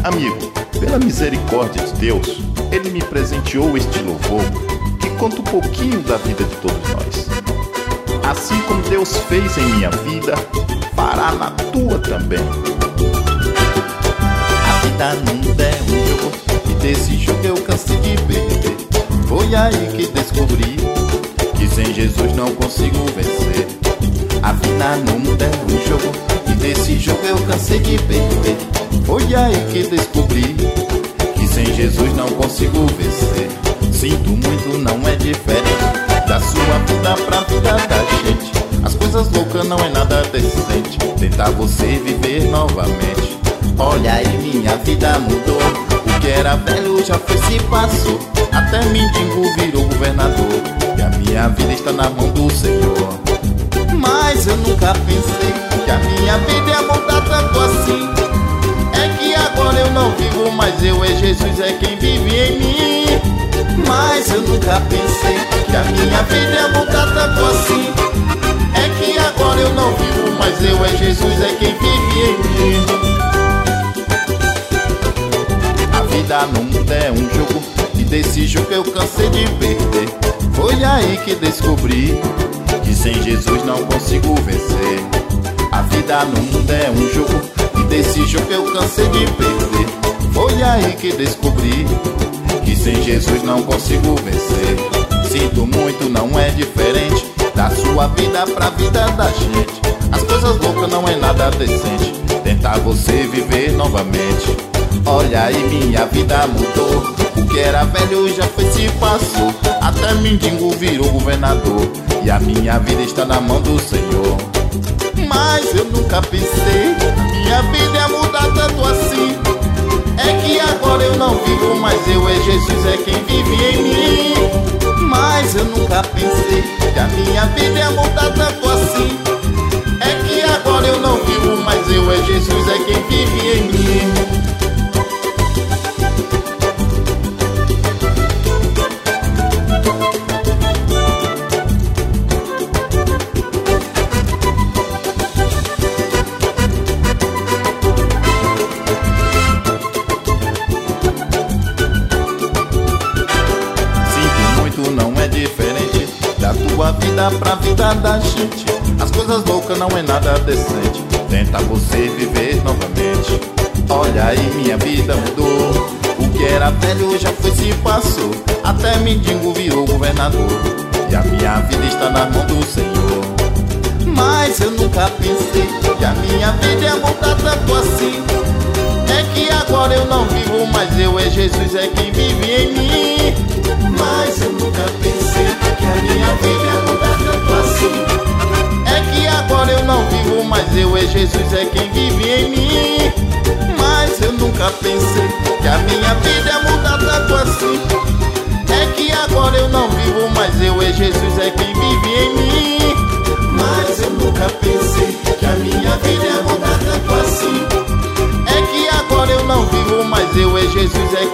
Amigo, pela misericórdia de Deus, Ele me presenteou este louvor que conta um pouquinho da vida de todos nós. Assim como Deus fez em minha vida, fará na tua também. A vida não é um jogo, e desse jogo eu cansei de perder. Foi aí que descobri que sem Jesus não consigo vencer. A vida não é um jogo, e desse jogo eu cansei de perder. Foi aí que descobri que sem Jesus não consigo vencer. Sinto muito, não é diferente da sua vida pra vida da gente. As coisas loucas não é nada decente, tentar você viver novamente. Olha aí, minha vida mudou, o que era velho já foi, se passou. Até mendigo virou governador, e a minha vida está na mão do Senhor. Mas eu nunca pensei que a minha vida ia mudar tanto assim. É que agora eu não vivo, mas eu é Jesus, é quem vive em mim. Mas eu nunca pensei que a minha vida ia mudar tanto assim. É que agora eu não vivo, mas eu é Jesus, é quem vive em mim. A vida não é um jogo, e desse jogo eu cansei de perder. Foi aí que descobri que sem Jesus não consigo vencer. A vida não é um jogo, e desse jogo eu cansei de perder. Foi aí que descobri que sem Jesus não consigo vencer. Sinto muito, não é diferente da sua vida pra vida da gente. As coisas loucas não é nada decente, tentar você viver novamente. Olha aí, minha vida mudou, o que era velho já foi, se passou. Até mendigo virou governador, e a minha vida está na mão do Senhor. Mas eu nunca pensei que minha vida ia mudar tanto assim. É que agora eu não vivo, mas eu é Jesus, é quem vive em mim. Mas eu nunca pensei que a minha vida ia mudar tanto assim. É que agora eu não vivo, mas eu é Jesus, é quem vive em mim. Não é diferente da tua vida pra vida da gente. As coisas loucas não é nada decente, tenta você viver novamente. Olha aí, minha vida mudou, o que era velho já foi, se passou. Até mendigo virou governador, e a minha vida está na mão do Senhor. Mas eu nunca pensei que a minha vida ia mudar tanto assim. É que agora eu não vivo, mas eu é Jesus, é quem vive em mim. Mas eu nunca pensei que a minha vida ia mudar tanto assim. É que agora eu não vivo, mas eu é Jesus, é quem vive em mim. Mas eu nunca pensei que a minha vida ia mudar tanto assim. É que agora eu não vivo, mas eu é Jesus, é quem vive em mim. Mas eu nunca pensei que a minha vida ia mudar tanto assim. É que agora eu não vivo, mas eu é Jesus, é